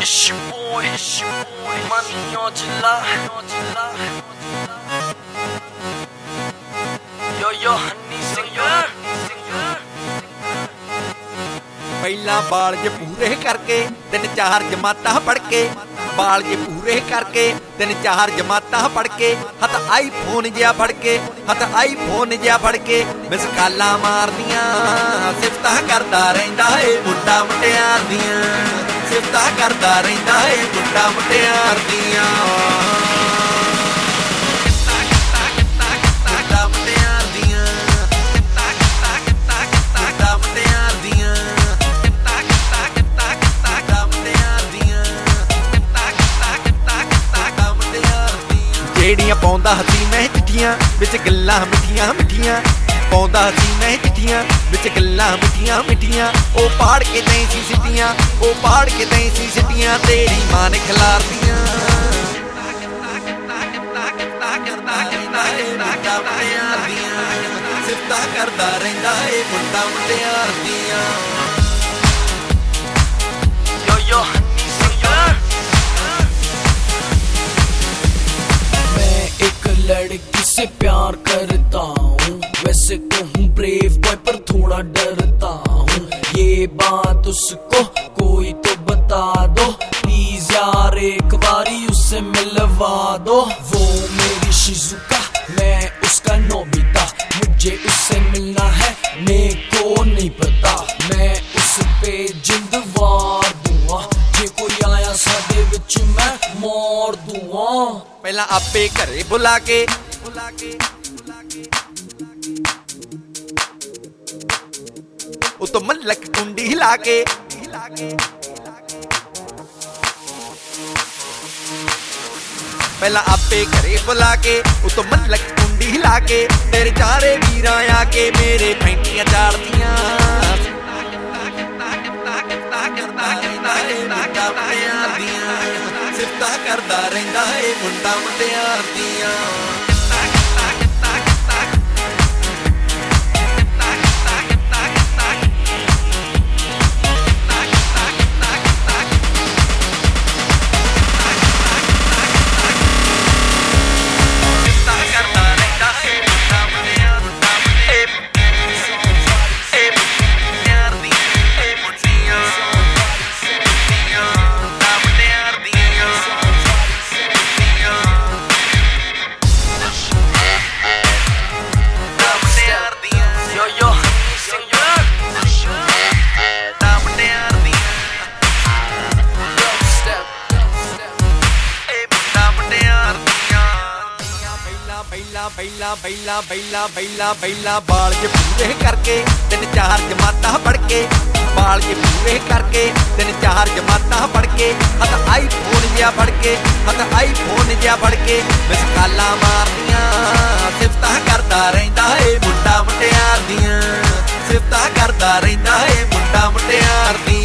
It's your boy, Money on July. Yo, honey singer. ਪਹਿਲਾਂ ਬਾਲ ਜੇ ਪੂਰੇ ਕਰਕੇ 3-4 ਜਮਾਤਾਂ ਪੜ੍ਹ ਕੇ ਬਾਲ ਜੇ ਪੂਰੇ ਕਰਕੇ 3-4 ਜਮਾਤਾਂ ਪੜ੍ਹ ਕੇ ਹੱਥ ਆਈਫੋਨ ਜਿਹਾ ਫੜ ਕੇ ਫੜ ਕੇ ਮਿਸ ਕਾਲਾਂ ਮਾਰਦੀਆਂ ਸਿਫਤਾਂ ਕਰਦਾ ਰਹਿੰਦਾ ਏ ਮੁੰਡਾ ਮੁਟਿਆਰ ਦੀਆਂ ਸਿਫਤਾਂ ਕਰਦਾ ਰਹਿੰਦਾ ਏ ਮੁੰਡਾ ਮੁਟਿਆਰ ਦੀਆਂ ਜਿਹੜੀਆਂ ਪਾਉਂਦਾ ਹੱਥੀ ਮੈਂ ਚਿੱਠੀਆਂ ਵਿੱਚ ਗੱਲਾਂ ਮਿੱਠੀਆਂ ਮਿੱਠੀਆਂ ਪਾਉਂਦਾ ਹੱਥੀ ਮੈਂ ਚਿੱਠੀਆਂ ਵਿੱਚ ਗੱਲਾਂ ਮਿੱਠੀਆਂ ਮਿੱਠੀਆਂ ਉਹ ਪਾੜ ਕੇ ਤੈਂ ਸੀ ਸਿੱਟੀਆਂ ਤੇਰੀ ਮਾਂ ਨੇ ਖਿਲਾਰਦੀਆਂ ਸਿਫਤਾਂ ਕਰਦਾ ਰਹਿੰਦਾ ਏ ਮੁੰਡਾ ਮੁਟਿਆਰ ਦੀਆਂ Yo, honey singer. लड़की से प्यार करता हूँ वैसे तो हूँ ब्रेव बॉय पर थोड़ा डरता हूँ ये बात उसको कोई तो बता दो प्लीज यार एक बारी उससे मिलवा दो वो मेरी शिजुका मैं उसका नोबिता मुझे उससे मिलना है मेरे को नहीं पता मैं उस पे जिंद वार दूंगा जे कोई आया साडे विच मैं मार दूंगा ਪਹਿਲਾਂ ਆਪੇ ਘਰੇ ਬੁਲਾ ਕੇ ਉਤੋਂ ਮਲਕ ਕੁੰਡੀ ਹਿਲਾ ਕੇ ਪਹਿਲਾਂ ਆਪੇ ਘਰੇ ਬੁਲਾ ਕੇ ਉਤੋਂ ਮਲਕ ਕੁੰਡੀ ਹਿਲਾ ਕੇ ਤੇਰੇ ਚਾਰੇ ਵੀਰਾਂ ਆ ਕੇ ਮੇਰੇ ਪੈਂਟੀਆਂ ਚਾੜਦੀਆਂ ਸਿਫਤਾਂ ਕਰਦਾ ਰਹਿੰਦਾ ਏ ਮੁੰਡਾ ਮੁਟਿਆਰ ਦੀਆਂ ਬੈਲਾ ਬਾਲ ਜੇ ਪੂਰੇ ਕਰਕੇ 3-4 ਜਮਾਤਾਂ ਪੜ੍ਹ ਕੇ ਬਾਲ ਜੇ ਪੂਰੇ ਕਰਕੇ 3-4 ਜਮਾਤਾਂ ਪੜ੍ਹ ਕੇ ਹੱਥ ਆਈਫੋਨ ਜਿਹਾ ਫੜ ਕੇ ਮਿਸ ਕਾਲਾਂ ਮਾਰਦੀਆਂ ਸਿਫਤਾਂ ਕਰਦਾ ਰਹਿੰਦਾ ਏ ਮੁੰਡਾ ਮੁਟਿਆਰ ਦੀਆਂ ਸਿਫਤਾਂ ਕਰਦਾ ਰਹਿੰਦਾ ਏ ਮੁੰਡਾ ਮੁਟਿਆਰ ਦੀਆਂ